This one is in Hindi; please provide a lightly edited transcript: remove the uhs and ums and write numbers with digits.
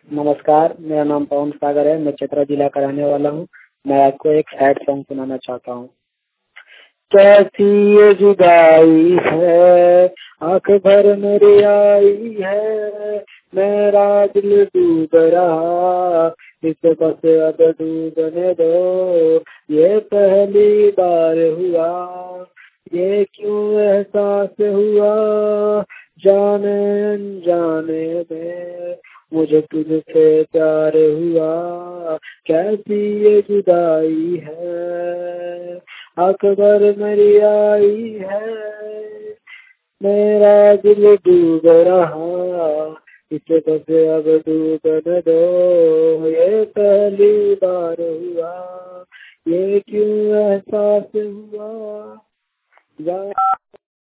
नमस्कार, मेरा नाम पवन सागर है। मैं चतरा जिला का रहने वाला हूँ। मैं आपको एक सैड सॉन्ग सुनाना चाहता हूँ। कैसी ये जुदाई है, आंख भर मेरी आई है, मेरा दिल डूब रहा, इसे बस अब डूबने दो। ये पहली बार हुआ, ये क्यों एहसास हुआ, जाने अनजाने में मुझे तुझसे प्यार हुआ। कैसी ये जुदाई है, अकबर मेरी आई है, मेरा दिल डूब रहा, इसे बस अब डूबने दो। ये पहली बार हुआ, ये क्यों एहसास हुआ,